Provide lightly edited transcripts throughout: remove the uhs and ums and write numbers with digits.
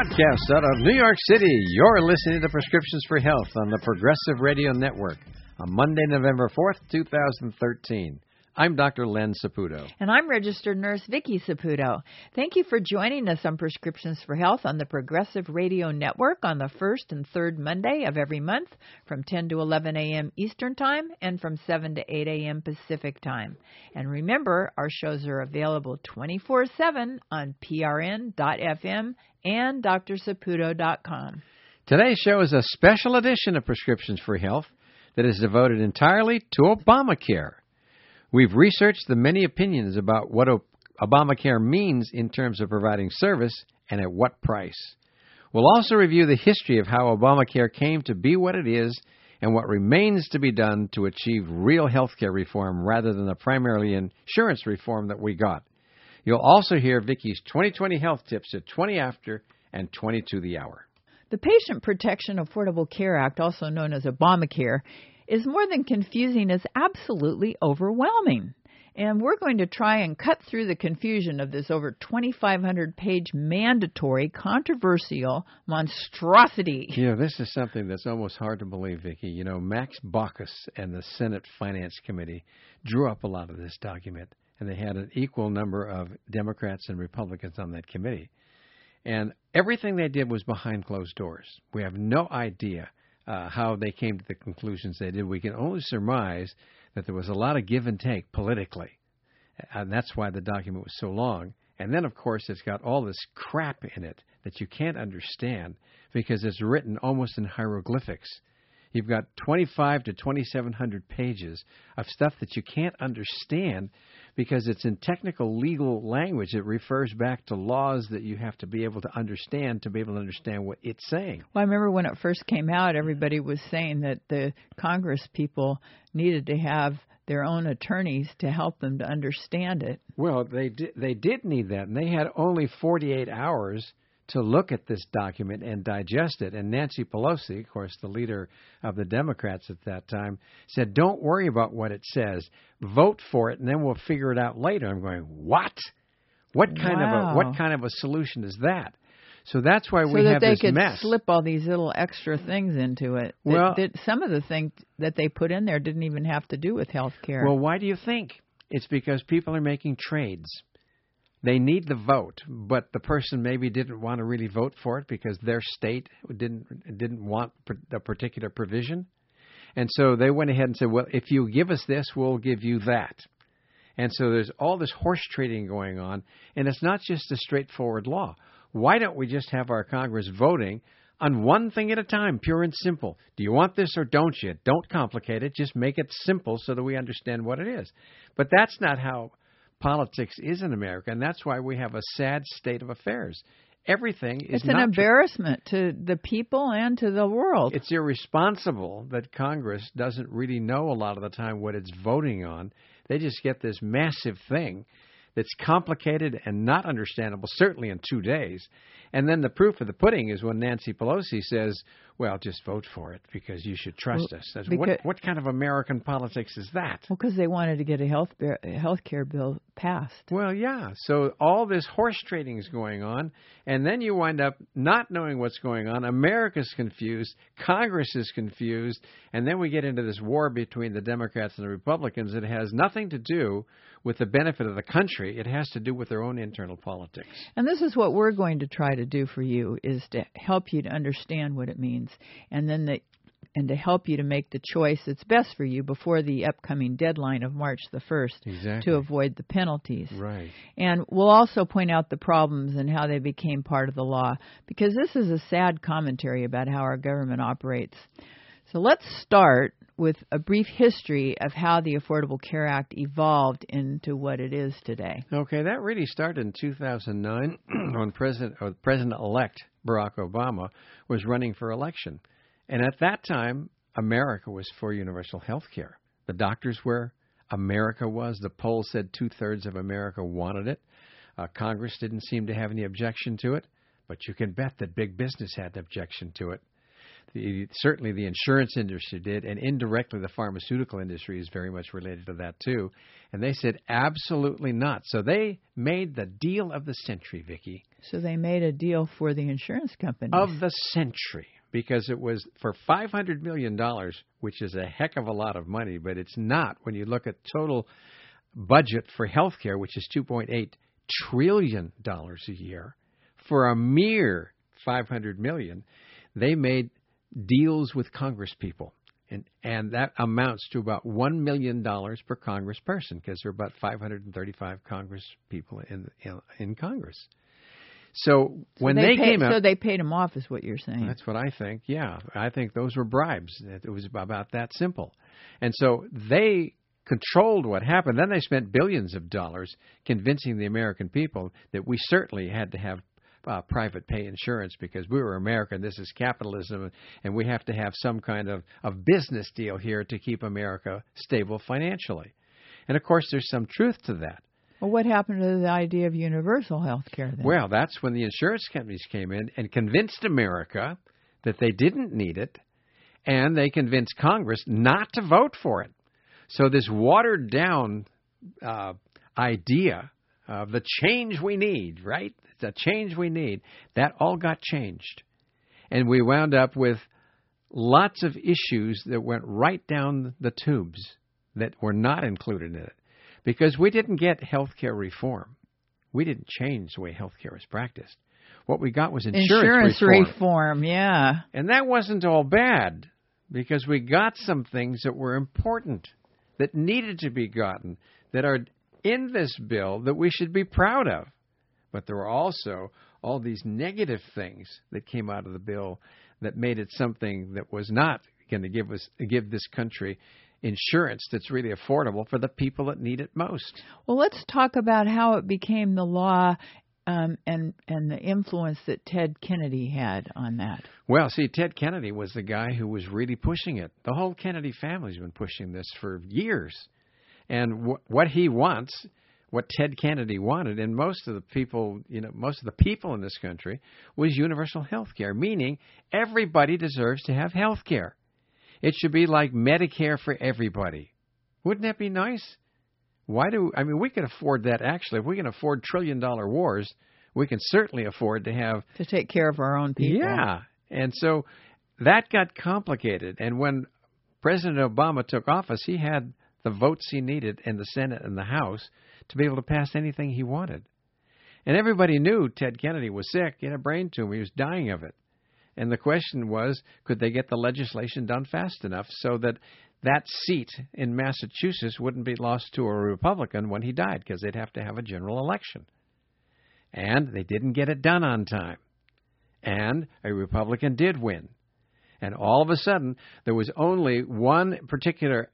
broadcast out of New York City. You're listening to Prescriptions for Health on the Progressive Radio Network on Monday, November 4th, 2013. I'm Dr. Len Saputo. And I'm registered nurse Vicki Saputo. Thank you for joining us on Prescriptions for Health on the Progressive Radio Network on the first and third Monday of every month from 10 to 11 a.m. Eastern Time and from 7 to 8 a.m. Pacific Time. And remember, our shows are available 24/7 on prn.fm and drsaputo.com. Today's show is a special edition of Prescriptions for Health that is devoted entirely to Obamacare. We've researched the many opinions about what Obamacare means in terms of providing service and at what price. We'll also review the history of how Obamacare came to be what it is and what remains to be done to achieve real health care reform rather than the primarily insurance reform that we got. You'll also hear Vicki's 2020 health tips at 20 after and 20 to the hour. The Patient Protection Affordable Care Act, also known as Obamacare, is more than confusing, it's absolutely overwhelming. And we're going to try and cut through the confusion of this over 2,500-page mandatory, controversial monstrosity. You know, this is something that's almost hard to believe, Vicki. You know, Max Baucus and the Senate Finance Committee drew up a lot of this document, and they had an equal number of Democrats and Republicans on that committee. And everything they did was behind closed doors. We have no idea how they came to the conclusions they did. We can only surmise that there was a lot of give and take politically, and that's why the document was so long. And then, of course, it's got all this crap in it that you can't understand because it's written almost in hieroglyphics. You've got 2,500 to 2,700 pages of stuff that you can't understand because it's in technical legal language. It refers back to laws that you have to be able to understand what it's saying. Well, I remember when it first came out, everybody was saying that the Congress people needed to have their own attorneys to help them to understand it. Well, they did need that, and they had only 48 hours to look at this document and digest it. And Nancy Pelosi, of course, the leader of the Democrats at that time, said, don't worry about what it says. Vote for it, and then we'll figure it out later. I'm going, what? What kind of a solution is that? So that's why we have this mess. So that they could slip all these little extra things into it. Well, some of the things that they put in there didn't even have to do with health care. Well, why do you think? It's because people are making trades. They need the vote, but the person maybe didn't want to really vote for it because their state didn't want a particular provision. And so they went ahead and said, well, if you give us this, we'll give you that. And so there's all this horse trading going on, and it's not just a straightforward law. Why don't we just have our Congress voting on one thing at a time, pure and simple? Do you want this or don't you? Don't complicate it. Just make it simple so that we understand what it is. But that's not how politics is in America, and that's why we have a sad state of affairs. Everything is It's an embarrassment to the people and to the world. It's irresponsible that Congress doesn't really know a lot of the time what it's voting on. They just get this massive thing that's complicated and not understandable, certainly in 2 days. And then the proof of the pudding is when Nancy Pelosi says, well, just vote for it because you should trust us. What kind of American politics is that? Well, because they wanted to get a health care bill passed. Well, yeah. So all this horse trading is going on, and then you wind up not knowing what's going on. America's confused. Congress is confused. And then we get into this war between the Democrats and the Republicans. It has nothing to do with the benefit of the country. It has to do with their own internal politics. And this is what we're going to try to do for you, is to help you to understand what it means, and to help you to make the choice that's best for you before the upcoming deadline of March the 1st. Exactly. To avoid the penalties. Right. And we'll also point out the problems and how they became part of the law, because this is a sad commentary about how our government operates. So let's start with a brief history of how the Affordable Care Act evolved into what it is today. Okay, that really started in 2009 when President-elect Barack Obama was running for election. And at that time, America was for universal health care. The doctors were. America was. The poll said 2/3 of America wanted it. Congress didn't seem to have any objection to it, but you can bet that big business had an objection to it. Certainly the insurance industry did, and indirectly the pharmaceutical industry is very much related to that too. And they said, absolutely not. So they made the deal of the century, Vicki. So they made a deal for the insurance companies. Of the century, because it was for $500 million, which is a heck of a lot of money, but it's not when you look at total budget for health care, which is $2.8 trillion a year. For a mere $500 million, they made deals with Congress people. And that amounts to about $1 million per congressperson, because there are about 535 Congress people in Congress. So when they came out... So they paid them off, is what you're saying. That's what I think, yeah. I think those were bribes. It was about that simple. And so they controlled what happened. Then they spent billions of dollars convincing the American people that we certainly had to have private pay insurance because we were American. This is capitalism, and we have to have some kind of business deal here to keep America stable financially. And, of course, there's some truth to that. Well, what happened to the idea of universal health care then? Well, that's when the insurance companies came in and convinced America that they didn't need it, and they convinced Congress not to vote for it. So this watered-down idea of the change we need, right? The change we need, that all got changed. And we wound up with lots of issues that went right down the tubes that were not included in it. Because we didn't get health care reform. We didn't change the way health care was practiced. What we got was insurance reform, yeah. And that wasn't all bad, because we got some things that were important, that needed to be gotten, that are in this bill that we should be proud of. But there were also all these negative things that came out of the bill that made it something that was not going to give this country insurance that's really affordable for the people that need it most. Well, let's talk about how it became the law and the influence that Ted Kennedy had on that. Well, see, Ted Kennedy was the guy who was really pushing it. The whole Kennedy family's been pushing this for years. And what he wants, what Ted Kennedy wanted, and most of the people in this country, was universal health care, meaning everybody deserves to have health care. It should be like Medicare for everybody. Wouldn't that be nice? We can afford that, actually. If we can afford trillion-dollar wars, we can certainly afford to take care of our own people. Yeah. And so that got complicated. And when President Obama took office, he had the votes he needed in the Senate and the House to be able to pass anything he wanted. And everybody knew Ted Kennedy was sick. He had a brain tumor. He was dying of it. And the question was, could they get the legislation done fast enough so that that seat in Massachusetts wouldn't be lost to a Republican when he died, because they'd have to have a general election. And they didn't get it done on time. And a Republican did win. And all of a sudden, there was only one particular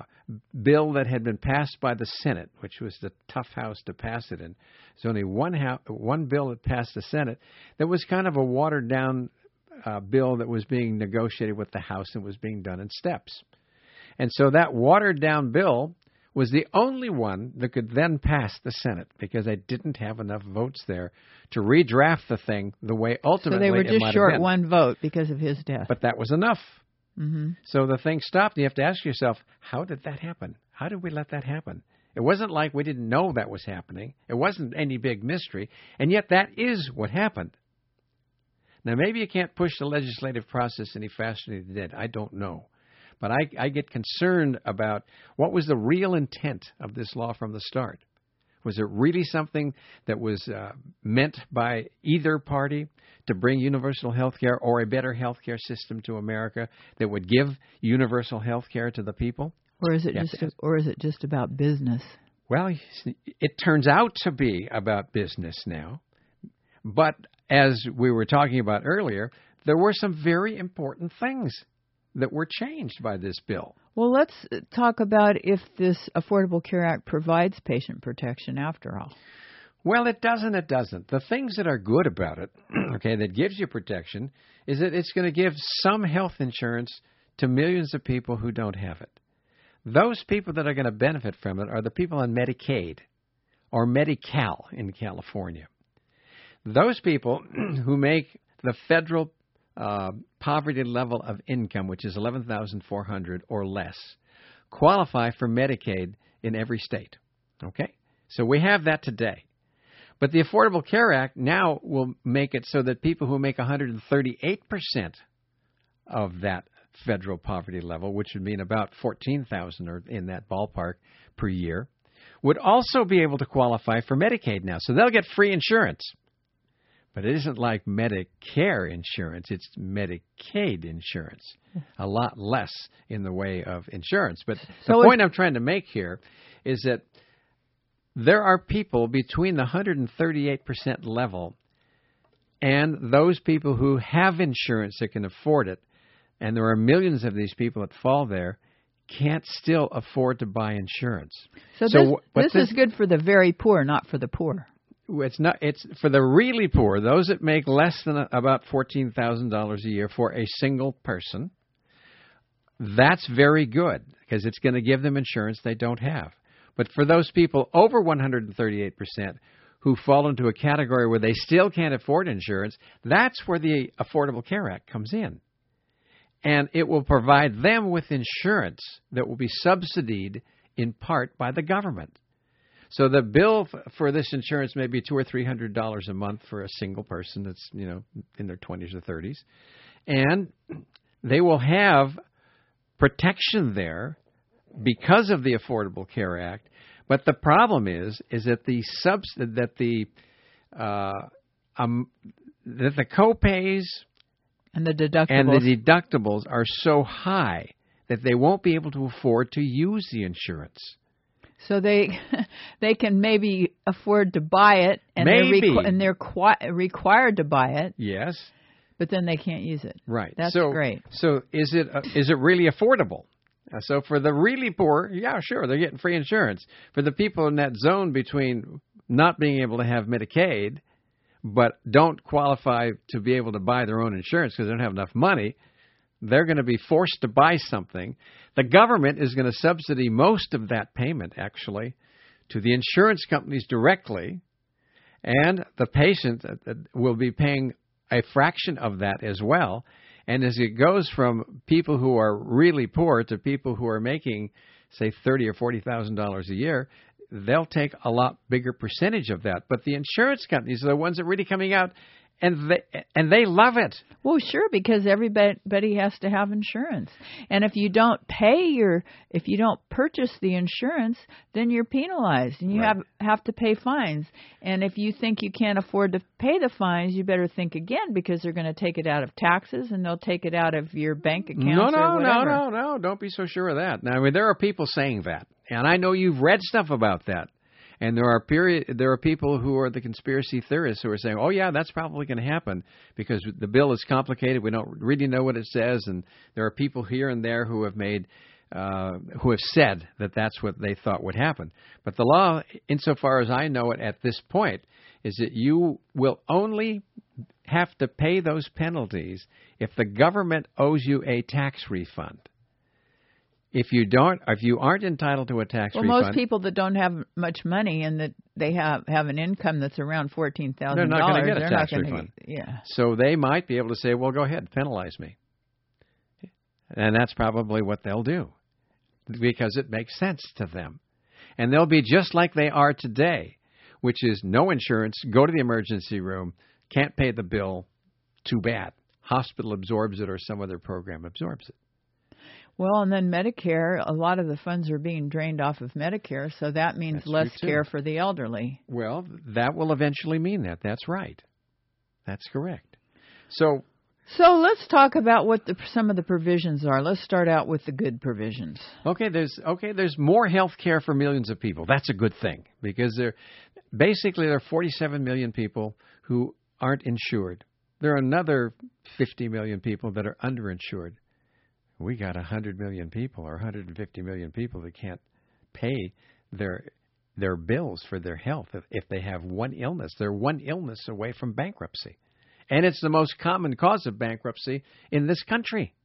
bill that had been passed by the Senate, which was the tough house to pass it in. There's only one bill that passed the Senate that was kind of a watered-down bill that was being negotiated with the House and was being done in steps. And so that watered-down bill was the only one that could then pass the Senate, because they didn't have enough votes there to redraft the thing the way ultimately it might have been. So they were just short one vote because of his death. But that was enough. Mm-hmm. So the thing stopped. You have to ask yourself, how did that happen? How did we let that happen? It wasn't like we didn't know that was happening. It wasn't any big mystery. And yet that is what happened. Now, maybe you can't push the legislative process any faster than you did. I don't know. But I get concerned about what was the real intent of this law from the start. Was it really something that was meant by either party to bring universal health care or a better health care system to America that would give universal health care to the people? Or is it just about business? Well, it turns out to be about business now. But as we were talking about earlier, there were some very important things that were changed by this bill. Well, let's talk about if this Affordable Care Act provides patient protection after all. Well, it doesn't. It doesn't. The things that are good about it, okay, that gives you protection, is that it's going to give some health insurance to millions of people who don't have it. Those people that are going to benefit from it are the people on Medicaid or Medi-Cal in California. Those people who make the federal poverty level of income, which is $11,400 or less, qualify for Medicaid in every state. Okay? So we have that today. But the Affordable Care Act now will make it so that people who make 138% of that federal poverty level, which would mean about $14,000 or in that ballpark per year, would also be able to qualify for Medicaid now. So they'll get free insurance. But it isn't like Medicare insurance. It's Medicaid insurance. A lot less in the way of insurance. But the point I'm trying to make here is that there are people between the 138% level and those people who have insurance that can afford it, and there are millions of these people that fall there, can't still afford to buy insurance. So this is good for the very poor, not for the poor. It's not. It's for the really poor, those that make less than about $14,000 a year for a single person. That's very good because it's going to give them insurance they don't have. But for those people over 138% who fall into a category where they still can't afford insurance, that's where the Affordable Care Act comes in. And it will provide them with insurance that will be subsidized in part by the government. So the bill for this insurance may be $200 or $300 a month for a single person that's, in their 20s or 30s. And they will have protection there because of the Affordable Care Act. But the problem is that the copays and the deductibles are so high that they won't be able to afford to use the insurance. So they can maybe afford to buy it, and they're required to buy it. Yes, but then they can't use it. Right. That's great. So is it really affordable? So for the really poor, yeah, sure, they're getting free insurance. For the people in that zone between not being able to have Medicaid, but don't qualify to be able to buy their own insurance because they don't have enough money, they're going to be forced to buy something. The government is going to subsidize most of that payment, actually, to the insurance companies directly, and the patient will be paying a fraction of that as well. And as it goes from people who are really poor to people who are making, say, $30,000 or $40,000 a year, they'll take a lot bigger percentage of that. But the insurance companies are the ones that are really coming out, and they love it. Well, sure, because everybody has to have insurance. And if you don't purchase the insurance, then you're penalized, and you have to pay fines. And if you think you can't afford to pay the fines, you better think again, because they're going to take it out of taxes, and they'll take it out of your bank accounts or whatever. No, don't be so sure of that. Now, I mean, there are people saying that, and I know you've read stuff about that. And there are people who are the conspiracy theorists who are saying, oh, yeah, that's probably going to happen because the bill is complicated. We don't really know what it says. And there are people here and there who have said that that's what they thought would happen. But the law, insofar as I know it at this point, is that you will only have to pay those penalties if the government owes you a tax refund. If you aren't entitled to a tax refund, most people that don't have much money and that they have an income that's around $14,000, they're not going to get a tax refund. Yeah. So they might be able to say, "Well, go ahead, penalize me," and that's probably what they'll do because it makes sense to them, and they'll be just like they are today, which is no insurance, go to the emergency room, can't pay the bill, too bad. Hospital absorbs it or some other program absorbs it. Well, and then Medicare, a lot of the funds are being drained off of Medicare, so that means less care for the elderly. Well, that will eventually mean that. That's right. That's correct. So let's talk about what some of the provisions are. Let's start out with the good provisions. There's more health care for millions of people. That's a good thing because there are 47 million people who aren't insured. There are another 50 million people that are underinsured. We got 100 million people or 150 million people that can't pay their bills for their health if they have one illness. They're one illness away from bankruptcy. And it's the most common cause of bankruptcy in this country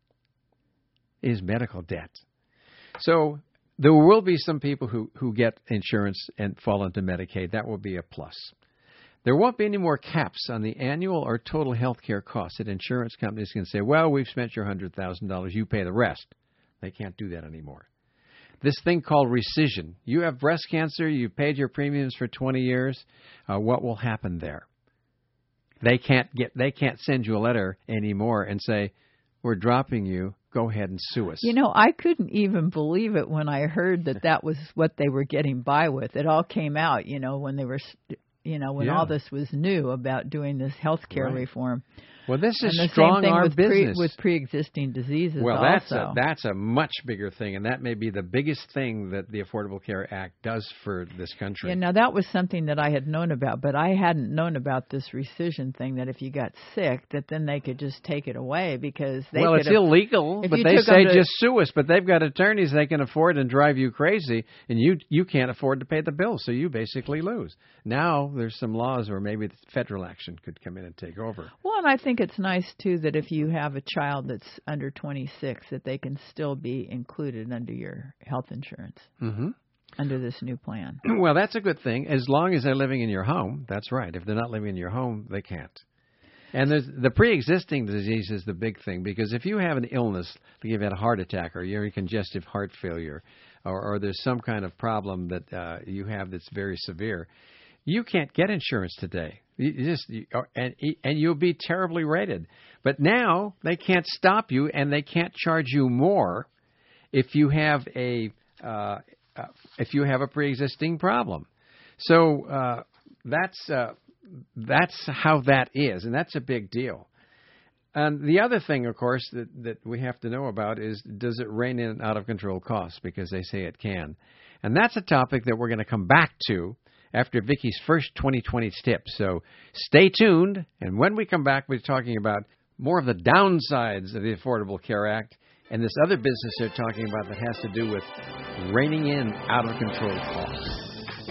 is medical debt. So there will be some people who get insurance and fall into Medicaid. That will be a plus. There won't be any more caps on the annual or total health care costs that insurance companies can say, well, we've spent your $100,000, you pay the rest. They can't do that anymore. This thing called rescission. You have breast cancer, you paid your premiums for 20 years. What will happen there? They can't send you a letter anymore and say, we're dropping you. Go ahead and sue us. You know, I couldn't even believe it when I heard that was what they were getting by with. It all came out, when they were, when all this was new about doing this health care reform. Well, this is and the strong same thing arm with business. with pre-existing diseases. Well, also. that's a much bigger thing, and that may be the biggest thing that the Affordable Care Act does for this country. Yeah, now that was something that I had known about, but I hadn't known about this rescission thing. That if you got sick, that then they could just take it away because they. Well, it's illegal, but they say just sue us. But they've got attorneys they can afford and drive you crazy, and you can't afford to pay the bill, so you basically lose. Now there's some laws where maybe the federal action could come in and take over. Well, and I think it's nice too that if you have a child that's under 26, that they can still be included under your health insurance under this new plan. Well, that's a good thing as long as they're living in your home. That's right. If they're not living in your home, they can't. And the pre-existing disease is the big thing because if you have an illness, like you've had a heart attack or you're in congestive heart failure, or there's some kind of problem that you have that's very severe, you can't get insurance today. And you'll be terribly rated. But now they can't stop you, and they can't charge you more if you have a pre-existing problem. So that's how that is, and that's a big deal. And the other thing, of course, that we have to know about is, does it rein in out of control costs? Because they say it can. And that's a topic that we're going to come back to after Vicki's first 2020 tips. So stay tuned. And when we come back, we're talking about more of the downsides of the Affordable Care Act and this other business they're talking about that has to do with reining in out of control costs.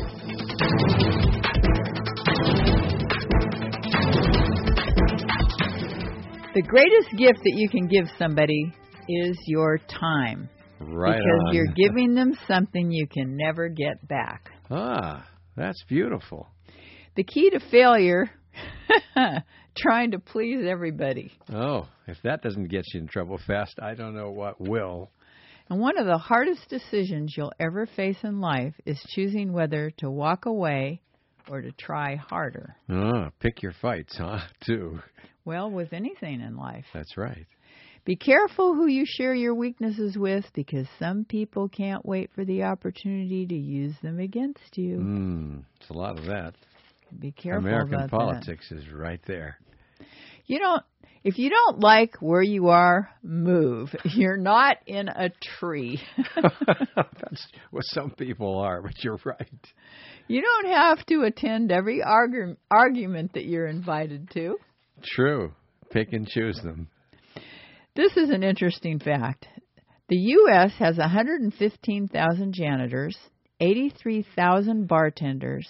The greatest gift that you can give somebody is your time. Right because on. You're giving them something you can never get back. Ah, that's beautiful. The key to failure, trying to please everybody. Oh, if that doesn't get you in trouble fast, I don't know what will. And one of the hardest decisions you'll ever face in life is choosing whether to walk away or to try harder. Pick your fights, huh, too. Well, with anything in life. That's right. Be careful who you share your weaknesses with because some people can't wait for the opportunity to use them against you. It's a lot of that. Be careful American about politics is right there. If you don't like where you are, move. You're not in a tree. That's what some people are, but you're right. You don't have to attend every argument that you're invited to. True. Pick and choose them. This is an interesting fact. The U.S. has 115,000 janitors, 83,000 bartenders,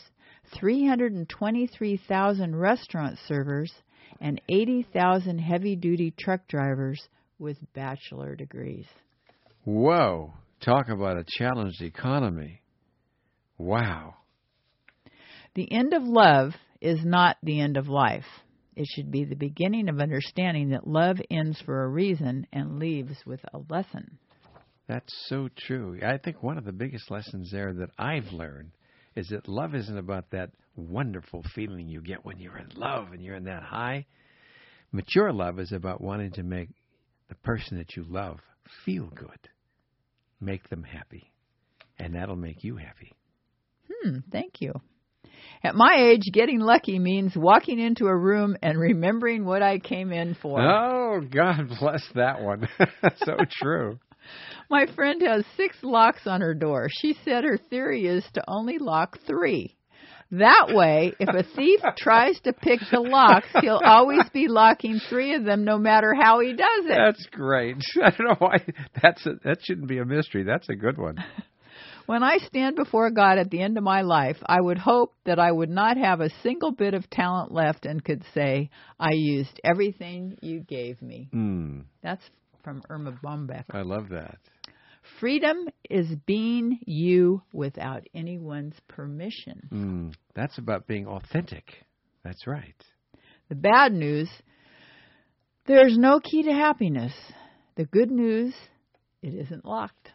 323,000 restaurant servers, and 80,000 heavy-duty truck drivers with bachelor degrees. Whoa. Talk about a challenged economy. Wow. The end of love is not the end of life. It should be the beginning of understanding that love ends for a reason and leaves with a lesson. That's so true. I think one of the biggest lessons there that I've learned is that love isn't about that wonderful feeling you get when you're in love and you're in that high. Mature love is about wanting to make the person that you love feel good, make them happy, and that'll make you happy. Thank you. At my age, getting lucky means walking into a room and remembering what I came in for. Oh, God bless that one. So true. My friend has 6 locks on her door. She said her theory is to only lock 3. That way, if a thief tries to pick the locks, he'll always be locking 3 of them no matter how he does it. That's great. I don't know why. That shouldn't be a mystery. That's a good one. When I stand before God at the end of my life, I would hope that I would not have a single bit of talent left and could say, I used everything you gave me. That's from Irma Bombeck. I love that. Freedom is being you without anyone's permission. That's about being authentic. That's right. The bad news, there's no key to happiness. The good news, it isn't locked.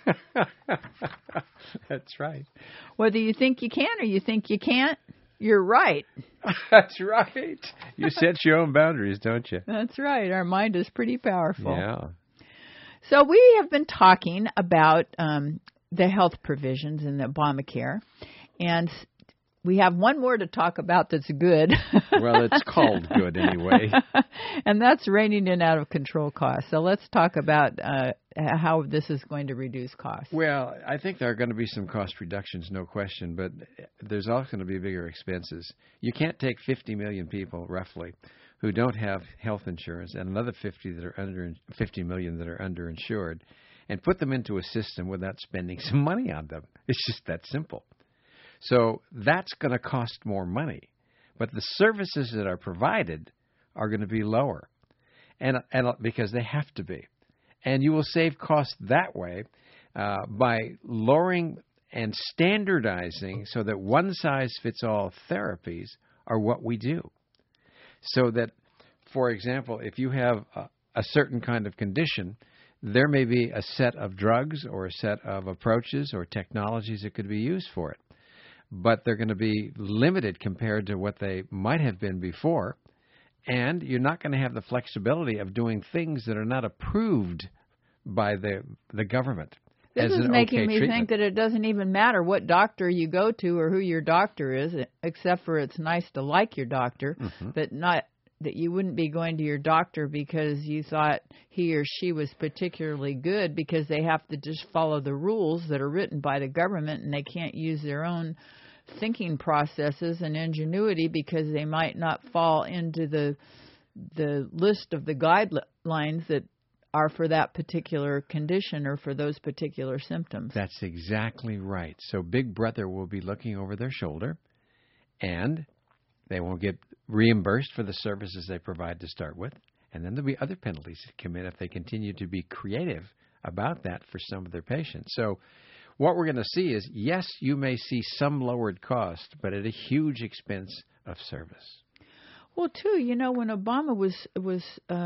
That's right. Whether you think you can or you think you can't, you're right. That's right. You set your own boundaries, don't you? That's right. Our mind is pretty powerful. Yeah. So we have been talking about the health provisions in the Obamacare, and we have one more to talk about that's good. Well, it's called good anyway. And that's reining in out of control costs. So let's talk about how this is going to reduce costs. Well, I think there are going to be some cost reductions, no question, but there's also going to be bigger expenses. You can't take 50 million people, roughly, who don't have health insurance and another 50 million that are underinsured and put them into a system without spending some money on them. It's just that simple. So that's going to cost more money, but the services that are provided are going to be lower, and because they have to be. And you will save costs that way by lowering and standardizing so that one-size-fits-all therapies are what we do. So that, for example, if you have a certain kind of condition, there may be a set of drugs or a set of approaches or technologies that could be used for it. But they're going to be limited compared to what they might have been before, and you're not going to have the flexibility of doing things that are not approved by the government. This is making me think that it doesn't even matter what doctor you go to or who your doctor is, except for it's nice to like your doctor, but not that you wouldn't be going to your doctor because you thought he or she was particularly good, because they have to just follow the rules that are written by the government, and they can't use their own thinking processes and ingenuity because they might not fall into the list of the guidelines that are for that particular condition or for those particular symptoms. That's exactly right. So Big Brother will be looking over their shoulder, and they won't get reimbursed for the services they provide to start with. And then there'll be other penalties that come in if they continue to be creative about that for some of their patients. So what we're going to see is, yes, you may see some lowered cost, but at a huge expense of service. Well, too, when Obama was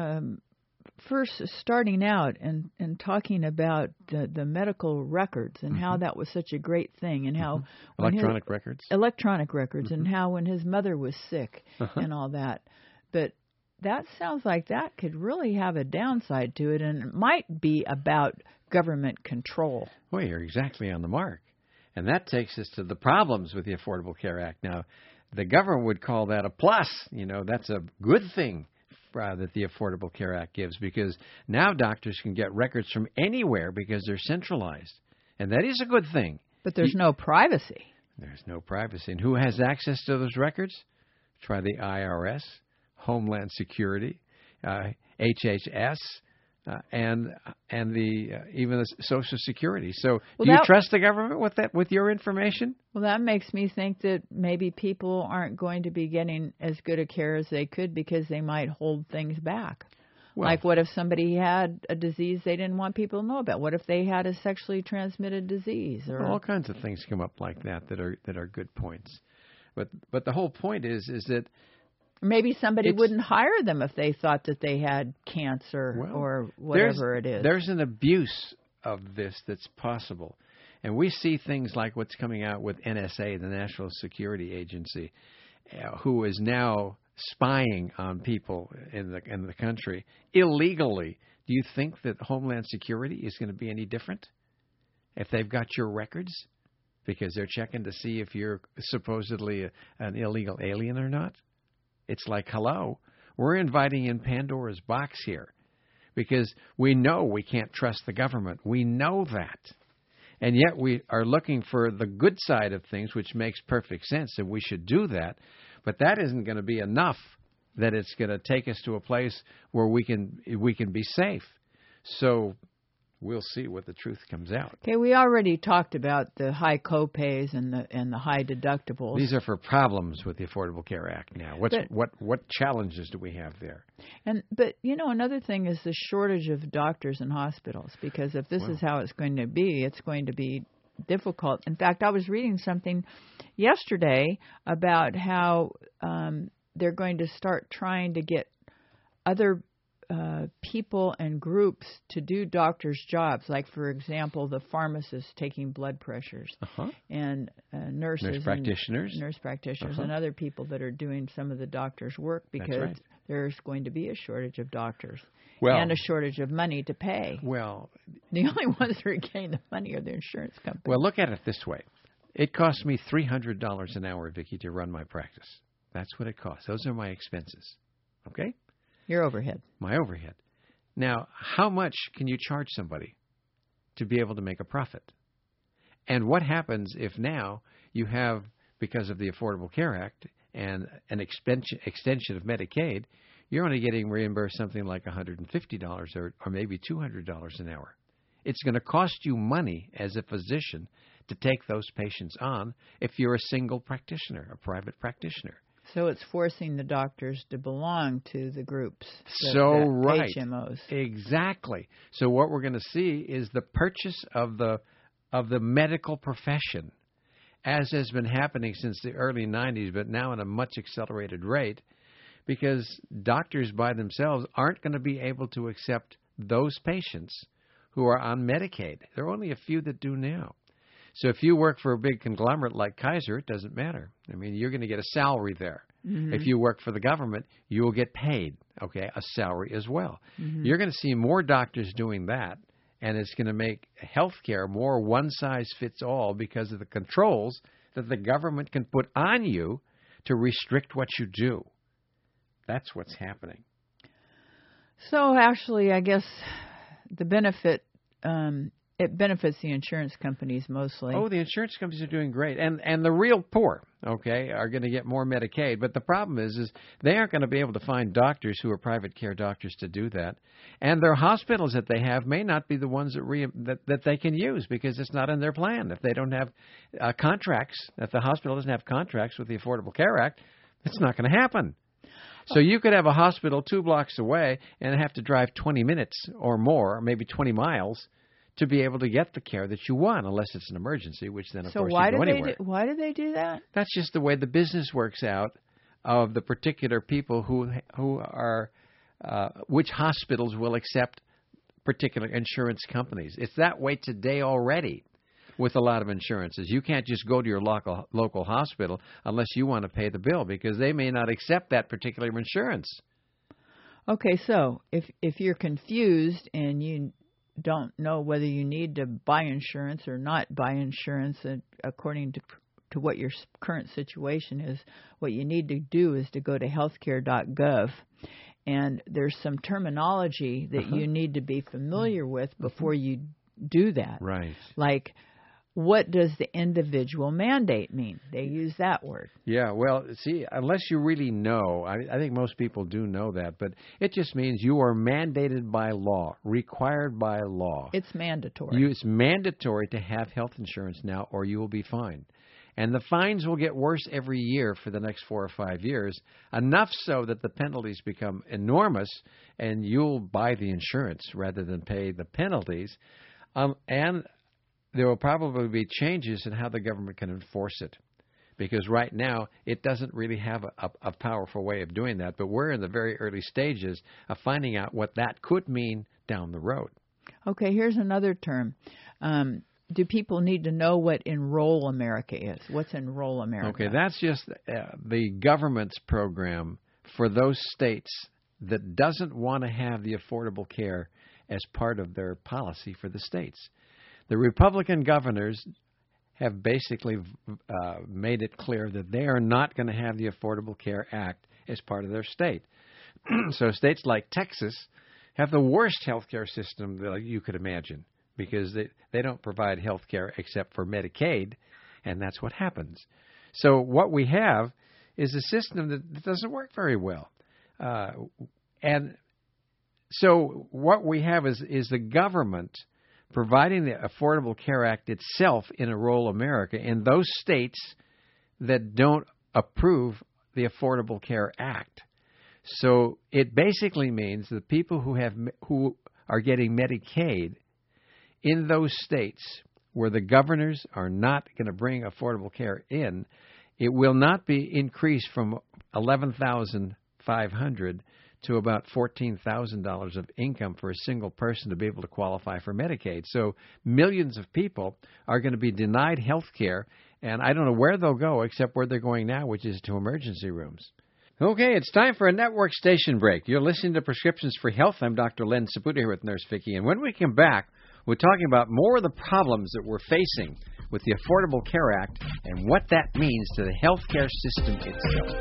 first starting out and talking about the medical records and how that was such a great thing, and how electronic records, and how when his mother was sick and all that. But that sounds like that could really have a downside to it, and it might be about government control. Well, you're exactly on the mark. And that takes us to the problems with the Affordable Care Act. Now, the government would call that a plus. That's a good thing that the Affordable Care Act gives, because now doctors can get records from anywhere because they're centralized. And that is a good thing. But there's no privacy. There's no privacy. And who has access to those records? Try the IRS, Homeland Security, HHS, and even the Social Security. So do you trust the government with your information? Well, that makes me think that maybe people aren't going to be getting as good a care as they could because they might hold things back. Well, like, what if somebody had a disease they didn't want people to know about? What if they had a sexually transmitted disease? Or all kinds of things come up like that are good points. But the whole point is that maybe somebody wouldn't hire them if they thought that they had cancer or whatever it is. There's an abuse of this that's possible. And we see things like what's coming out with NSA, the National Security Agency, who is now spying on people in the country illegally. Do you think that Homeland Security is going to be any different if they've got your records? Because they're checking to see if you're supposedly an illegal alien or not? It's like, hello, we're inviting in Pandora's box here because we know we can't trust the government. We know that. And yet we are looking for the good side of things, which makes perfect sense, and we should do that. But that isn't going to be enough that it's going to take us to a place where we can be safe. So we'll see what the truth comes out. Okay, we already talked about the high copays and the high deductibles. These are for problems with the Affordable Care Act now. What challenges do we have there? But another thing is the shortage of doctors and hospitals, because if this is how it's going to be difficult. In fact, I was reading something yesterday about how they're going to start trying to get other people and groups to do doctors' jobs, like, for example, the pharmacists taking blood pressures, and nurse practitioners, and other people that are doing some of the doctors' work, because there's going to be a shortage of doctors and a shortage of money to pay. Well, the only ones that are getting the money are the insurance companies. Well, look at it this way. It costs me $300 an hour, Vicki, to run my practice. That's what it costs. Those are my expenses. Okay? Your overhead. My overhead. Now, how much can you charge somebody to be able to make a profit? And what happens if now you have, because of the Affordable Care Act and an extension of Medicaid, you're only getting reimbursed something like $150 or maybe $200 an hour. It's going to cost you money as a physician to take those patients on if you're a single practitioner, a private practitioner. So it's forcing the doctors to belong to the groups, HMOs. Exactly. So what we're going to see is the purchase of the medical profession, as has been happening since the early 90s, but now at a much accelerated rate, because doctors by themselves aren't going to be able to accept those patients who are on Medicaid. There are only a few that do now. So if you work for a big conglomerate like Kaiser, it doesn't matter. I mean, you're going to get a salary there. Mm-hmm. If you work for the government, you will get paid, a salary as well. Mm-hmm. You're going to see more doctors doing that, and it's going to make healthcare more one-size-fits-all because of the controls that the government can put on you to restrict what you do. That's what's happening. So actually, I guess the benefit, it benefits the insurance companies mostly. Oh, the insurance companies are doing great. And the real poor, are going to get more Medicaid. But the problem is they aren't going to be able to find doctors who are private care doctors to do that. And their hospitals that they have may not be the ones that they can use because it's not in their plan. If they don't have contracts, if the hospital doesn't have contracts with the Affordable Care Act, it's not going to happen. So you could have a hospital 2 blocks away and have to drive 20 minutes or more, maybe 20 miles, to be able to get the care that you want, unless it's an emergency, which then, of course, you go anywhere. Why do they do that? That's just the way the business works out of the particular people who are, which hospitals will accept particular insurance companies. It's that way today already with a lot of insurances. You can't just go to your local hospital unless you want to pay the bill because they may not accept that particular insurance. Okay, so if you're confused and you don't know whether you need to buy insurance or not buy insurance according to what your current situation is, what you need to do is to go to healthcare.gov, and there's some terminology that you need to be familiar with before you do that. Right. Like, what does the individual mandate mean? They use that word. Yeah, well, see, unless you really know, I think most people do know that, but it just means you are mandated by law, required by law. It's mandatory. It's mandatory to have health insurance now or you will be fined. And the fines will get worse every year for the next 4 or 5 years, enough so that the penalties become enormous and you'll buy the insurance rather than pay the penalties. And there will probably be changes in how the government can enforce it, because right now it doesn't really have a powerful way of doing that. But we're in the very early stages of finding out what that could mean down the road. Okay, here's another term. Do people need to know what Enroll America is? What's Enroll America? Okay, that's just the government's program for those states that doesn't want to have the Affordable Care as part of their policy for the states. The Republican governors have basically made it clear that they are not going to have the Affordable Care Act as part of their state. So states like Texas have the worst health care system that you could imagine because they don't provide health care except for Medicaid, and that's what happens. So what we have is a system that doesn't work very well. And so what we have is the government providing the Affordable Care Act itself in Enroll America in those states that don't approve the Affordable Care Act. So it basically means the people who are getting Medicaid in those states where the governors are not going to bring affordable care in, it will not be increased from $11,500 to about $14,000 of income for a single person to be able to qualify for Medicaid. So millions of people are going to be denied health care, and I don't know where they'll go except where they're going now, which is to emergency rooms. Okay, it's time for a network station break. You're listening to Prescriptions for Health. I'm Dr. Len Saputo here with Nurse Vicki, and when we come back, we're talking about more of the problems that we're facing with the Affordable Care Act and what that means to the healthcare system itself.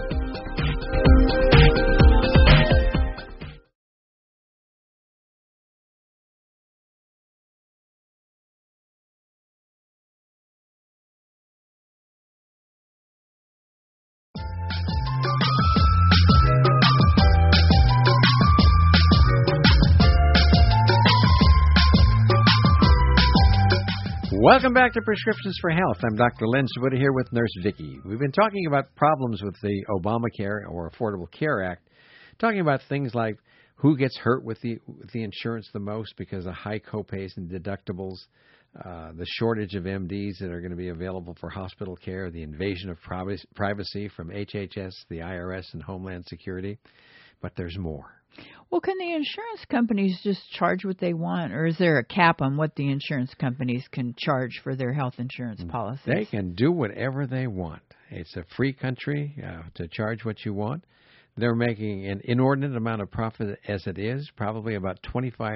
Welcome back to Prescriptions for Health. I'm Dr. Len Saputo here with Nurse Vicki. We've been talking about problems with the Obamacare or Affordable Care Act, talking about things like who gets hurt with the insurance the most because of high copays and deductibles, the shortage of MDs that are going to be available for hospital care, the invasion of privacy from HHS, the IRS, and Homeland Security. But there's more. Well, can the insurance companies just charge what they want, or is there a cap on what the insurance companies can charge for their health insurance policies? They can do whatever they want. It's a free country to charge what you want. They're making an inordinate amount of profit as it is. Probably about 25%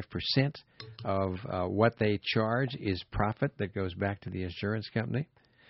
of what they charge is profit that goes back to the insurance company.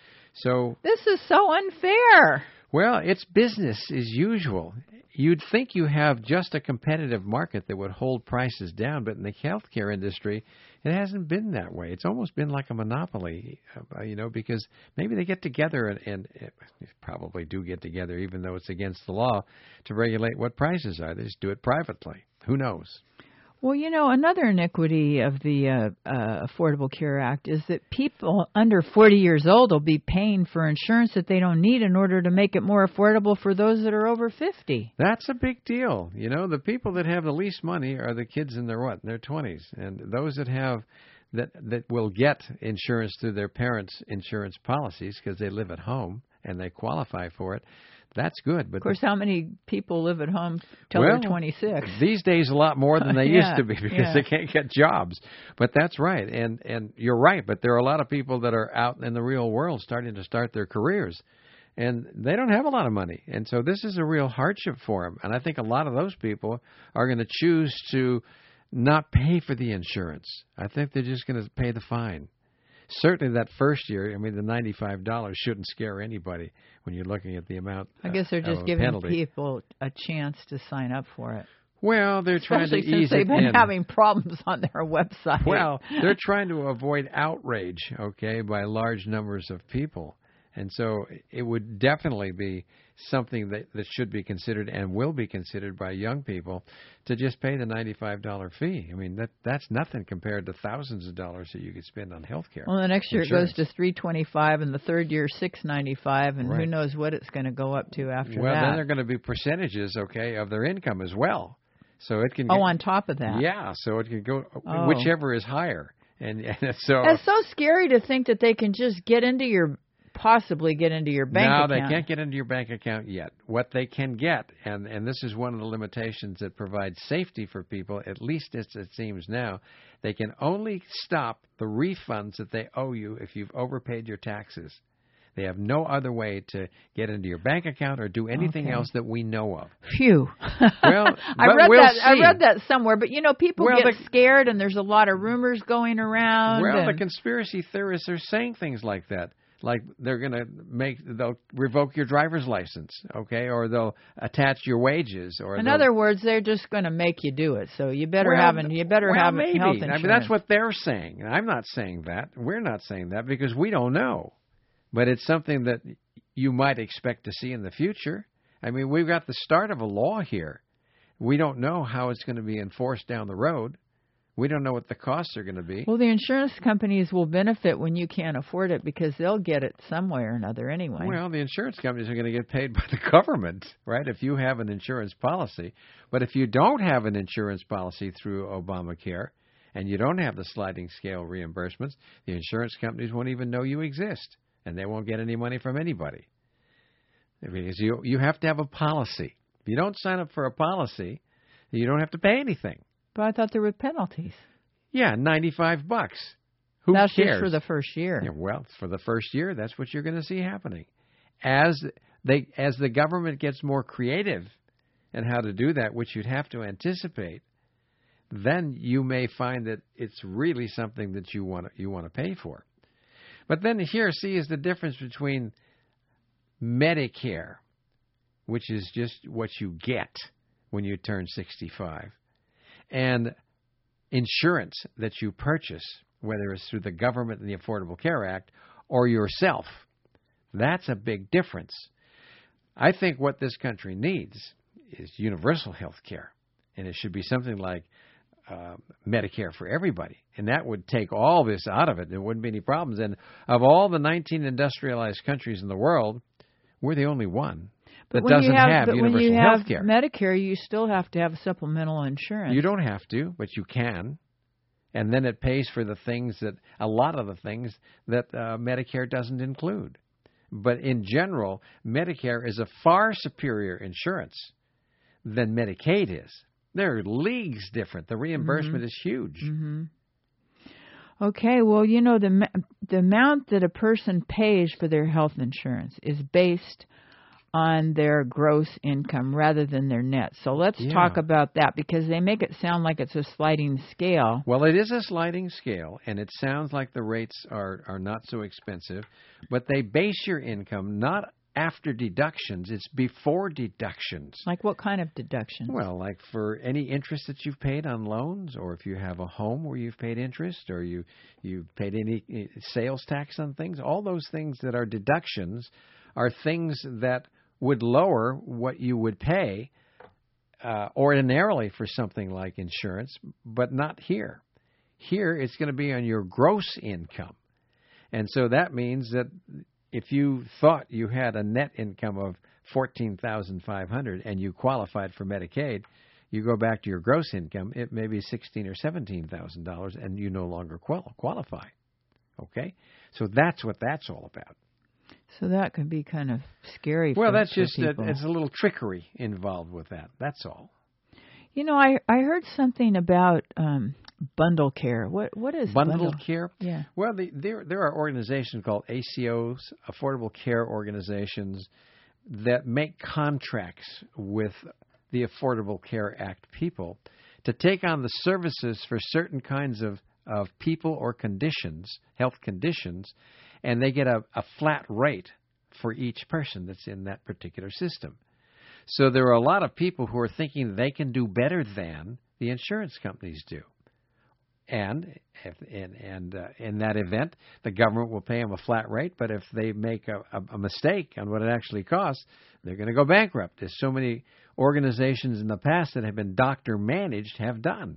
So this is so unfair. Well, it's business as usual. You'd think you have just a competitive market that would hold prices down, but in the healthcare industry, it hasn't been that way. It's almost been like a monopoly, because maybe they get together and probably do get together, even though it's against the law, to regulate what prices are. They just do it privately. Who knows? Well, another iniquity of the Affordable Care Act is that people under 40 years old will be paying for insurance that they don't need in order to make it more affordable for those that are over 50. That's a big deal. The people that have the least money are the kids in their 20s, and those that have that will get insurance through their parents' insurance policies because they live at home and they qualify for it. That's good. But of course, how many people live at home till they're 26? These days, a lot more than they used to be because they can't get jobs. But that's right. And you're right. But there are a lot of people that are out in the real world starting to start their careers. And they don't have a lot of money. And so this is a real hardship for them. And I think a lot of those people are going to choose to not pay for the insurance. I think they're just going to pay the fine. Certainly that first year, the $95 shouldn't scare anybody when you're looking at the amount. I guess they're just giving penalty. People a chance to sign up for it. Well, they're trying to ease it in. Especially since they've been having problems on their website. Well, they're trying to avoid outrage, by large numbers of people. And so it would definitely be something that should be considered and will be considered by young people to just pay the $95 fee. That's nothing compared to thousands of dollars that you could spend on health care. Well, the next year it goes to $325, and the third year $695, and who knows what it's going to go up to after that. Well, then there are going to be percentages, of their income as well. So it can on top of that. Yeah, so it can go whichever is higher. And so it's so scary to think that they can just possibly get into your bank account. No, they can't get into your bank account yet. What they can get, and this is one of the limitations that provides safety for people, at least as it seems now, they can only stop the refunds that they owe you if you've overpaid your taxes. They have no other way to get into your bank account or do anything else that we know of. Phew. Well, I read that somewhere, but people get scared, and there's a lot of rumors going around. Well, the conspiracy theorists are saying things like that. Like they'll revoke your driver's license, or they'll attach your wages, or in other words, they're just going to make you do it. So you better have health insurance. That's what they're saying. I'm not saying that. We're not saying that because we don't know, but it's something that you might expect to see in the future. We've got the start of a law here. We don't know how it's going to be enforced down the road. We don't know what the costs are going to be. Well, the insurance companies will benefit when you can't afford it because they'll get it some way or another anyway. Well, the insurance companies are going to get paid by the government, right, if you have an insurance policy. But if you don't have an insurance policy through Obamacare and you don't have the sliding scale reimbursements, the insurance companies won't even know you exist, and they won't get any money from anybody. Because you have to have a policy. If you don't sign up for a policy, you don't have to pay anything. But I thought there were penalties. Yeah, $95. Who That's cares? just for the first year. Yeah, well, for the first year, that's what you're going to see happening. As the government gets more creative in how to do that, which you'd have to anticipate, then you may find that it's really something that you want to pay for. But then here, see, is the difference between Medicare, which is just what you get when you turn 65, and insurance that you purchase, whether it's through the government and the Affordable Care Act or yourself. That's a big difference. I think what this country needs is universal health care, and it should be something like Medicare for everybody, and that would take all this out of it. There wouldn't be any problems. And of all the 19 industrialized countries in the world, we're the only one that doesn't have universal health care. Medicare, you still have to have supplemental insurance. You don't have to, but you can. And then it pays for a lot of the things that Medicare doesn't include. But in general, Medicare is a far superior insurance than Medicaid is. They're leagues different. The reimbursement is huge. Mm-hmm. Okay, well, you know, the amount that a person pays for their health insurance is based on their gross income rather than their net. So let's talk about that, because they make it sound like it's a sliding scale. Well, it is a sliding scale, and it sounds like the rates are not so expensive, but they base your income not after deductions, it's before deductions. Like what kind of deductions? Well, like for any interest that you've paid on loans, or if you have a home where you've paid interest, or you've paid any sales tax on things, all those things that are deductions are things that would lower what you would pay ordinarily for something like insurance, but not here. Here, it's going to be on your gross income. And so that means that if you thought you had a net income of $14,500 and you qualified for Medicaid, you go back to your gross income, it may be $16,000 or $17,000, and you no longer qualify. Okay? So that's what that's all about. So that could be kind of scary. Well, that's for just people. It's a little trickery involved with that. That's all. You know, I heard something about bundle care. What is bundled care? Yeah. Well, there are organizations called ACOs, Affordable Care Organizations, that make contracts with the Affordable Care Act people to take on the services for certain kinds of people or conditions, health conditions, and they get a flat rate for each person that's in that particular system. So there are a lot of people who are thinking they can do better than the insurance companies do. And in that event, the government will pay them a flat rate, but if they make a mistake on what it actually costs, they're going to go bankrupt, as so many organizations in the past that have been doctor-managed have done.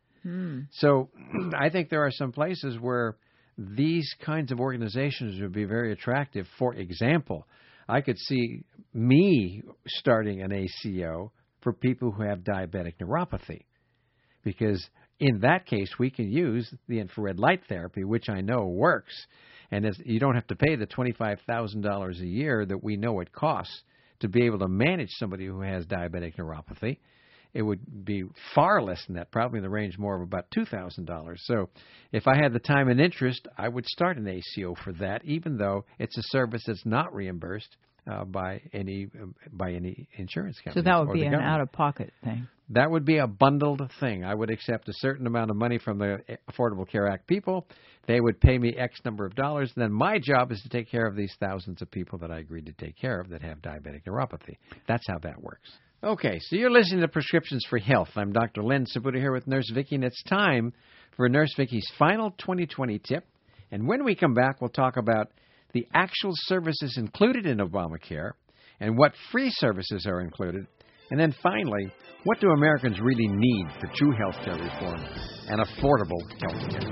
So I think there are some places where these kinds of organizations would be very attractive. For example, I could see me starting an ACO for people who have diabetic neuropathy, because in that case, we can use the infrared light therapy, which I know works, and you don't have to pay the $25,000 a year that we know it costs to be able to manage somebody who has diabetic neuropathy. It would be far less than that, probably in the range more of about $2,000. So if I had the time and interest, I would start an ACO for that, even though it's a service that's not reimbursed by any insurance company. So that would be an out-of-pocket thing. That would be a bundled thing. I would accept a certain amount of money from the Affordable Care Act people. They would pay me X number of dollars. Then my job is to take care of these thousands of people that I agreed to take care of that have diabetic neuropathy. That's how that works. Okay, so you're listening to Prescriptions for Health. I'm Dr. Len Saputo here with Nurse Vicki, and it's time for Nurse Vicki's final 2020 tip. And when we come back, we'll talk about the actual services included in Obamacare and what free services are included. And then finally, what do Americans really need for true health care reform and affordable health care?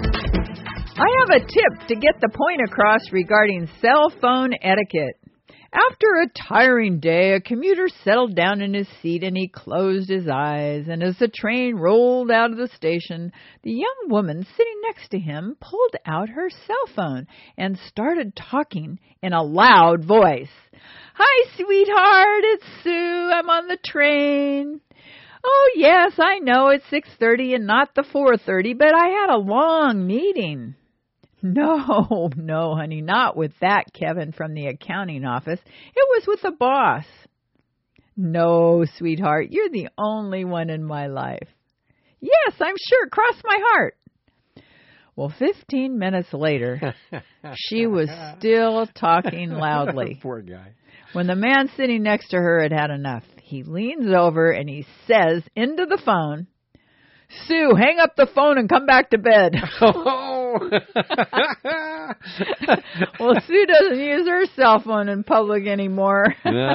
I have a tip to get the point across regarding cell phone etiquette. After a tiring day, a commuter settled down in his seat and he closed his eyes. And as the train rolled out of the station, the young woman sitting next to him pulled out her cell phone and started talking in a loud voice. "Hi, sweetheart, it's Sue. I'm on the train." "Oh, yes, I know it's 6:30 and not the 4:30, but I had a long meeting." No, honey, not with that Kevin from the accounting office. It was with the boss." "No, sweetheart, you're the only one in my life." "Yes, I'm sure. Cross my heart." Well, 15 minutes later, she was still talking loudly. Poor guy. When the man sitting next to her had had enough, he leans over and he says into the phone, "Sue, hang up the phone and come back to bed." Oh. Well, Sue doesn't use her cell phone in public anymore.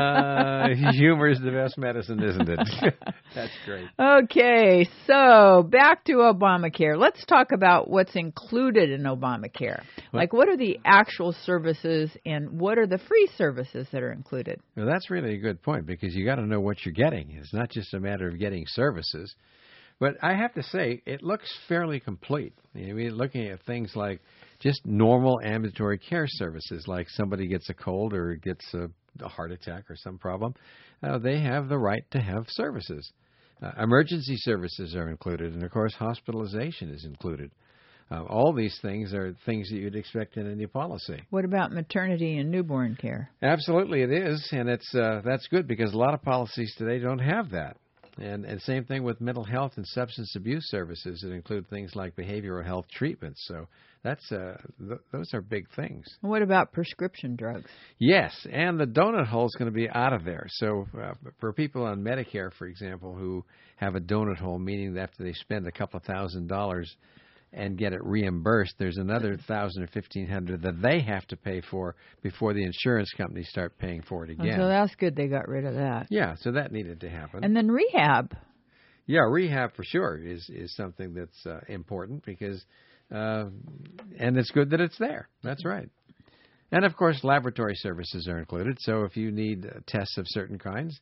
Humor is the best medicine, isn't it? That's great. Okay, so back to Obamacare. Let's talk about what's included in Obamacare. Like, what are the actual services and what are the free services that are included? Well, that's really a good point because you got to know what you're getting. It's not just a matter of getting services. But I have to say, it looks fairly complete. I mean, looking at things like just normal ambulatory care services, like somebody gets a cold or gets a heart attack or some problem, they have the right to have services. Emergency services are included, and, of course, hospitalization is included. All these things are things that you'd expect in any policy. What about maternity and newborn care? Absolutely, it is, and that's good because a lot of policies today don't have that. And same thing with mental health and substance abuse services that include things like behavioral health treatments. So that's those are big things. What about prescription drugs? Yes, and the donut hole is going to be out of there. So for people on Medicare, for example, who have a donut hole, meaning that after they spend a couple of $1,000s and get it reimbursed, there's another $1,000 or $1,500 that they have to pay for before the insurance companies start paying for it again. So that's good they got rid of that. Yeah, so that needed to happen. And then rehab. Yeah, rehab for sure is something that's important because, and it's good that it's there. That's right. And, of course, laboratory services are included. So if you need tests of certain kinds,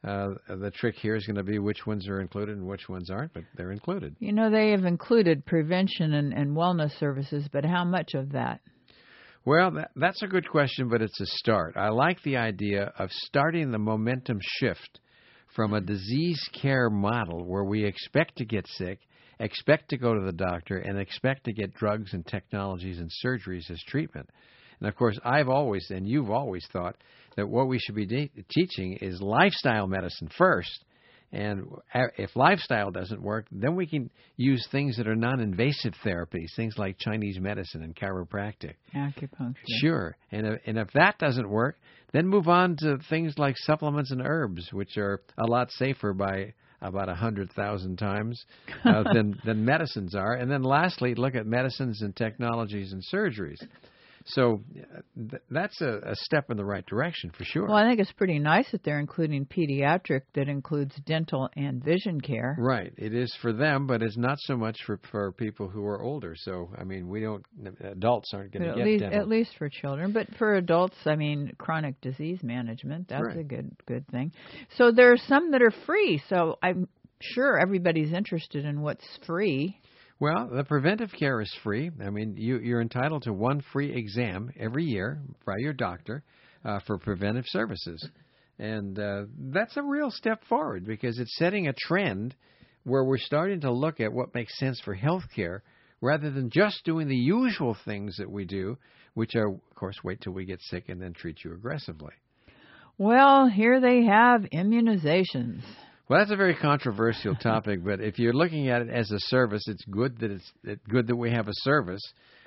the trick here is going to be which ones are included and which ones aren't, but they're included. You know, they have included prevention and wellness services, but how much of that? Well, that's a good question, but it's a start. I like the idea of starting the momentum shift from a disease care model where we expect to get sick, expect to go to the doctor, and expect to get drugs and technologies and surgeries as treatment. And, of course, I've always, and you've always thought, that what we should be teaching is lifestyle medicine first. And if lifestyle doesn't work, then we can use things that are non-invasive therapies, things like Chinese medicine and chiropractic. Acupuncture. Sure. And if that doesn't work, then move on to things like supplements and herbs, which are a lot safer by about 100,000 times than medicines are. And then lastly, look at medicines and technologies and surgeries. So that's a step in the right direction for sure. Well, I think it's pretty nice that they're including pediatric that includes dental and vision care. Right. It is for them, but it's not so much for people who are older. So, I mean, adults aren't going to get dental. At least for children. But for adults, I mean, chronic disease management, that's right. A good thing. So there are some that are free. So I'm sure everybody's interested in what's free. Well, the preventive care is free. I mean, you're entitled to one free exam every year by your doctor for preventive services. And that's a real step forward because it's setting a trend where we're starting to look at what makes sense for health care rather than just doing the usual things that we do, which are, of course, wait till we get sick and then treat you aggressively. Well, here they have immunizations. Well, that's a very controversial topic, but if you're looking at it as a service, it's good that we have a service.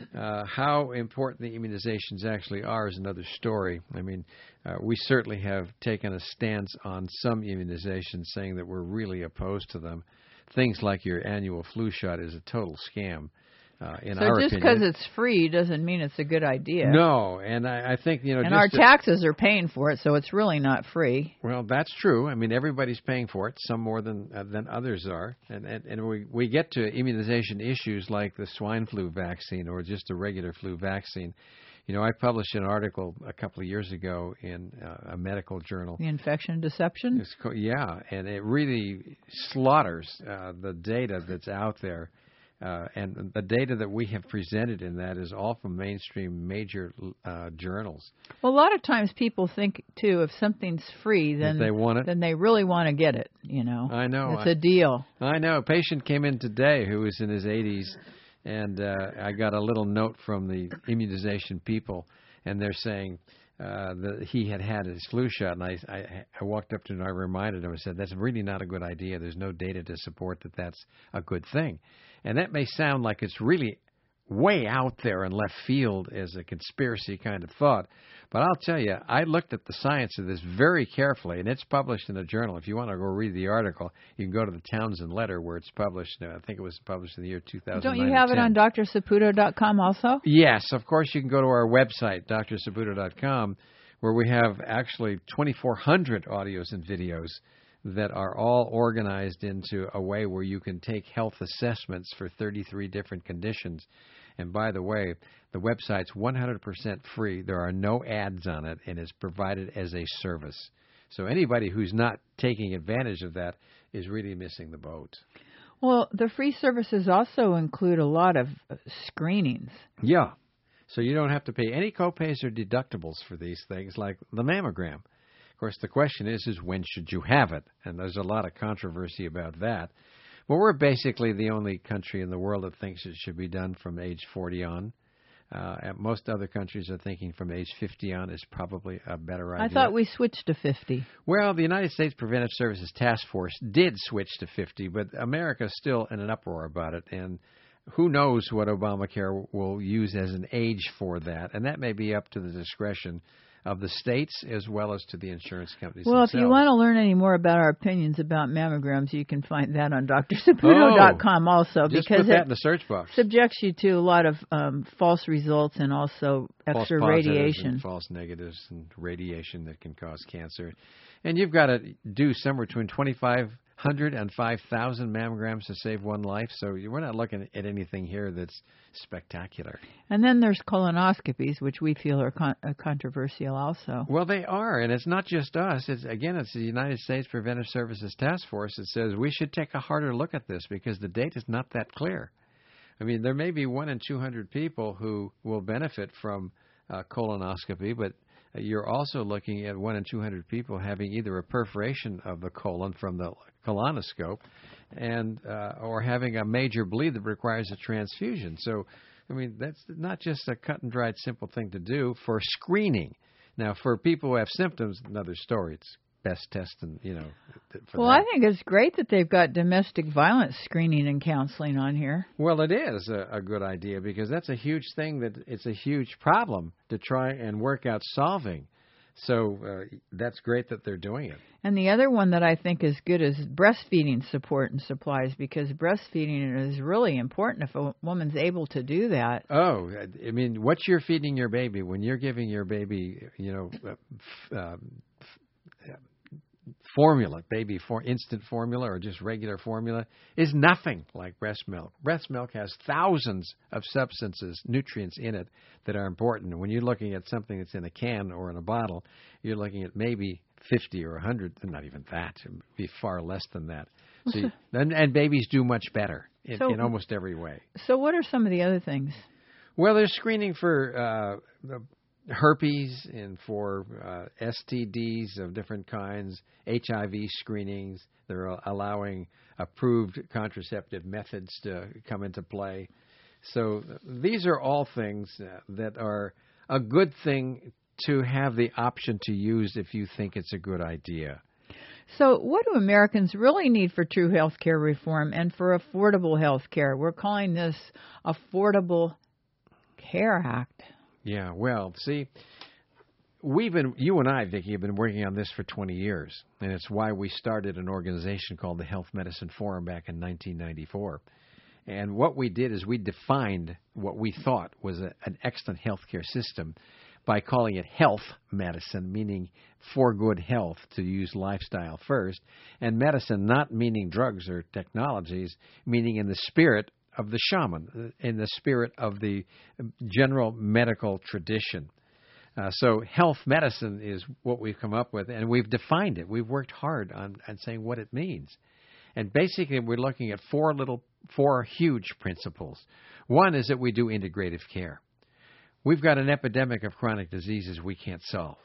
How important the immunizations actually are is another story. I mean, we certainly have taken a stance on some immunizations, saying that we're really opposed to them. Things like your annual flu shot is a total scam. In our opinion. So just because it's free doesn't mean it's a good idea. No, and I think, And our taxes are paying for it, so it's really not free. Well, that's true. I mean, everybody's paying for it, some more than others are. And we get to immunization issues like the swine flu vaccine or just a regular flu vaccine. You know, I published an article a couple of years ago in a medical journal. The infection deception? Yeah, and it really slaughters the data that's out there. And the data that we have presented in that is all from mainstream major journals. Well, a lot of times people think, too, if something's free, then they want it. Then they really want to get it, you know. I know. It's a deal. I know. A patient came in today who was in his 80s, and I got a little note from the immunization people, and they're saying that he had his flu shot. And I walked up to him and I reminded him, I said, that's really not a good idea. There's no data to support that that's a good thing. And that may sound like it's really way out there in left field as a conspiracy kind of thought. But I'll tell you, I looked at the science of this very carefully, and it's published in a journal. If you want to go read the article, you can go to the Townsend Letter where it's published. I think it was published in the year 2009. Don't you have it on drsaputo.com also? Yes, of course. You can go to our website, drsaputo.com, where we have actually 2,400 audios and videos that are all organized into a way where you can take health assessments for 33 different conditions. And by the way, the website's 100% free. There are no ads on it, and it's provided as a service. So anybody who's not taking advantage of that is really missing the boat. Well, the free services also include a lot of screenings. Yeah. So you don't have to pay any copays or deductibles for these things like the mammogram. Of course, the question is when should you have it? And there's a lot of controversy about that. But we're basically the only country in the world that thinks it should be done from age 40 on. Most other countries are thinking from age 50 on is probably a better idea. I thought we switched to 50. Well, the United States Preventive Services Task Force did switch to 50, but America's still in an uproar about it. And who knows what Obamacare will use as an age for that. And that may be up to the discretion of the states as well as to the insurance companies themselves. If you want to learn any more about our opinions about mammograms, you can find that on drsaputo.com also. Just because put that in the search box. Subjects you to a lot of false results and also extra radiation. And false negatives and radiation that can cause cancer. And you've got to do somewhere between 2,500 and 5,000 mammograms to save one life. So we're not looking at anything here that's spectacular. And then there's colonoscopies, which we feel are controversial also. Well, they are. And it's not just us. It's the United States Preventive Services Task Force that says we should take a harder look at this because the data is not that clear. I mean, there may be 1 in 200 people who will benefit from colonoscopy, but you're also looking at 1 in 200 people having either a perforation of the colon from the colonoscope and or having a major bleed that requires a transfusion. So, I mean, that's not just a cut and dried simple thing to do for screening. Now, for people who have symptoms, another story. It's best test and, for Well, that. I think it's great that they've got domestic violence screening and counseling on here. Well, it is a good idea because that's a huge thing it's a huge problem to try and work out solving. So that's great that they're doing it. And the other one that I think is good is breastfeeding support and supplies because breastfeeding is really important if a woman's able to do that. Oh, I mean, what you're feeding your baby when you're giving your baby, formula, instant formula or just regular formula is nothing like breast milk. Breast milk has thousands of substances, nutrients in it that are important. When you're looking at something that's in a can or in a bottle, you're looking at maybe 50 or 100, not even that. It would be far less than that. So and babies do much better in almost every way. So what are some of the other things? Well, there's screening for herpes and for STDs of different kinds, HIV screenings. They're allowing approved contraceptive methods to come into play. So these are all things that are a good thing to have the option to use if you think it's a good idea. So what do Americans really need for true health care reform and for affordable health care? We're calling this Affordable Care Act. Yeah, well, see, you and I, Vicki, have been working on this for 20 years, and it's why we started an organization called the Health Medicine Forum back in 1994. And what we did is we defined what we thought was an excellent healthcare system by calling it health medicine, meaning for good health, to use lifestyle first, and medicine not meaning drugs or technologies, meaning in the spirit of the shaman, in the spirit of the general medical tradition. So health medicine is what we've come up with, and we've defined it. We've worked hard on saying what it means. And basically, we're looking at four huge principles. One is that we do integrative care. We've got an epidemic of chronic diseases we can't solve.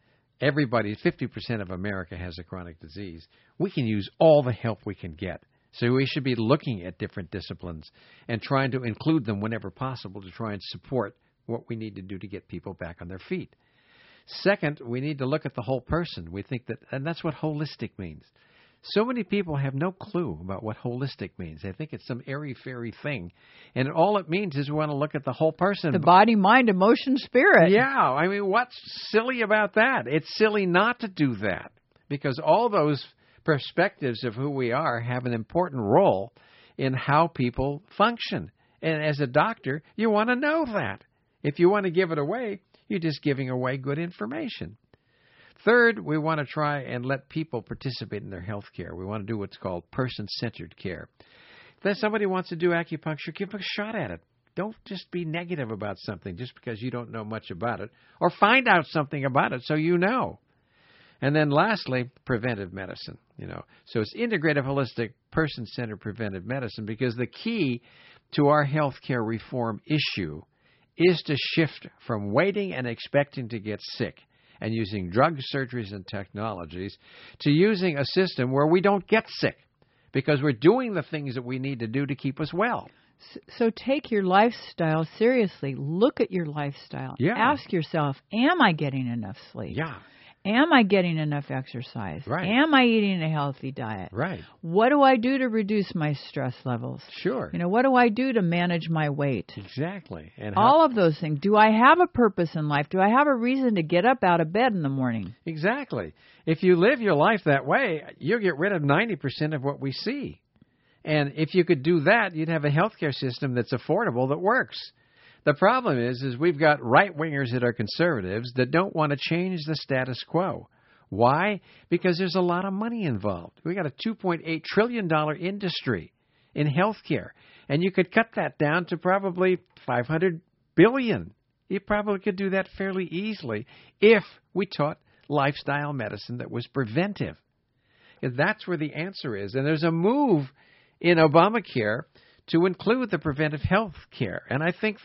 50% of America has a chronic disease. We can use all the help we can get. So we should be looking at different disciplines and trying to include them whenever possible to try and support what we need to do to get people back on their feet. Second, we need to look at the whole person. We think that, and that's what holistic means. So many people have no clue about what holistic means. They think it's some airy-fairy thing. And all it means is we want to look at the whole person. The body, mind, emotion, spirit. Yeah. I mean, what's silly about that? It's silly not to do that, because all those perspectives of who we are have an important role in how people function. And as a doctor, you want to know that. If you want to give it away, you're just giving away good information. Third, we want to try and let people participate in their health care. We want to do what's called person-centered care. If somebody wants to do acupuncture, give them a shot at it. Don't just be negative about something just because you don't know much about it, or find out something about it so you know. And then lastly, preventive medicine. So it's integrative, holistic, person-centered preventive medicine, because the key to our health care reform issue is to shift from waiting and expecting to get sick and using drugs, surgeries, and technologies to using a system where we don't get sick because we're doing the things that we need to do to keep us well. So take your lifestyle seriously. Look at your lifestyle. Yeah. Ask yourself, am I getting enough sleep? Yeah. Am I getting enough exercise? Right. Am I eating a healthy diet? Right. What do I do to reduce my stress levels? Sure. What do I do to manage my weight? Exactly. And all of those things. Do I have a purpose in life? Do I have a reason to get up out of bed in the morning? Exactly. If you live your life that way, you'll get rid of 90% of what we see. And if you could do that, you'd have a healthcare system that's affordable, that works. The problem is we've got right-wingers that are conservatives that don't want to change the status quo. Why? Because there's a lot of money involved. We've got a $2.8 trillion industry in healthcare, and you could cut that down to probably $500 billion. You probably could do that fairly easily if we taught lifestyle medicine that was preventive. That's where the answer is. And there's a move in Obamacare to include the preventive health care. And I think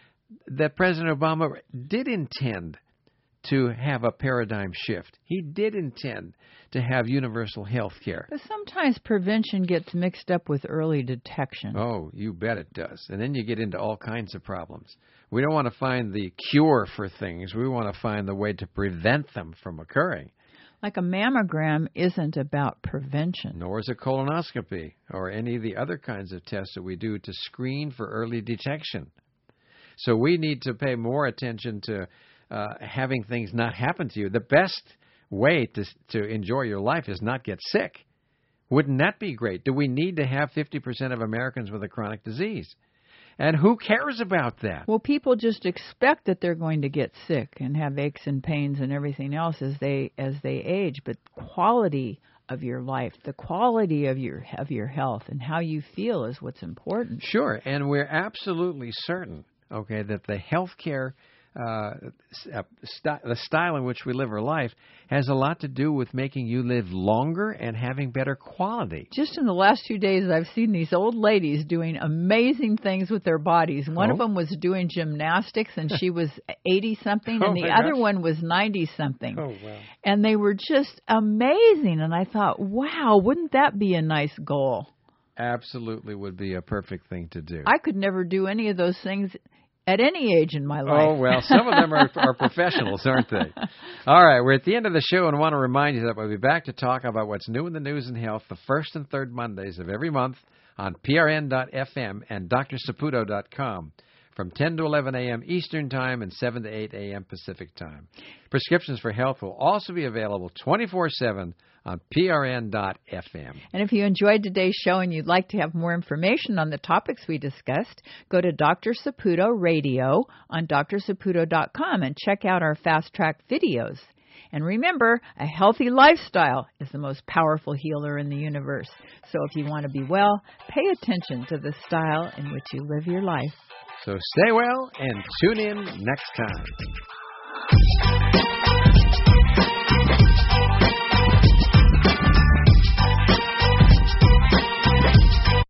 that President Obama did intend to have a paradigm shift. He did intend to have universal health care. But sometimes prevention gets mixed up with early detection. Oh, you bet it does. And then you get into all kinds of problems. We don't want to find the cure for things. We want to find the way to prevent them from occurring. Like a mammogram isn't about prevention. Nor is a colonoscopy or any of the other kinds of tests that we do to screen for early detection. So we need to pay more attention to having things not happen to you. The best way to enjoy your life is not get sick. Wouldn't that be great? Do we need to have 50% of Americans with a chronic disease? And who cares about that? Well, people just expect that they're going to get sick and have aches and pains and everything else as they age. But quality of your life, the quality of your health, and how you feel is what's important. Sure, and we're absolutely certain, that the health care, the style in which we live our life has a lot to do with making you live longer and having better quality. Just in the last 2 days, I've seen these old ladies doing amazing things with their bodies. One of them was doing gymnastics, and she was 80-something, and the other one was 90-something. Oh, wow. And they were just amazing, and I thought, wow, wouldn't that be a nice goal? Absolutely would be a perfect thing to do. I could never do any of those things at any age in my life. Oh, well, some of them are professionals, aren't they? All right, we're at the end of the show, and I want to remind you that we'll be back to talk about what's new in the news and health the first and third Mondays of every month on PRN.FM and drsaputo.com from 10 to 11 a.m. Eastern Time and 7 to 8 a.m. Pacific Time. Prescriptions for Health will also be available 24/7 on PRN.FM. And if you enjoyed today's show and you'd like to have more information on the topics we discussed, go to Dr. Saputo Radio on drsaputo.com and check out our fast-track videos. And remember, a healthy lifestyle is the most powerful healer in the universe. So if you want to be well, pay attention to the style in which you live your life. So stay well and tune in next time.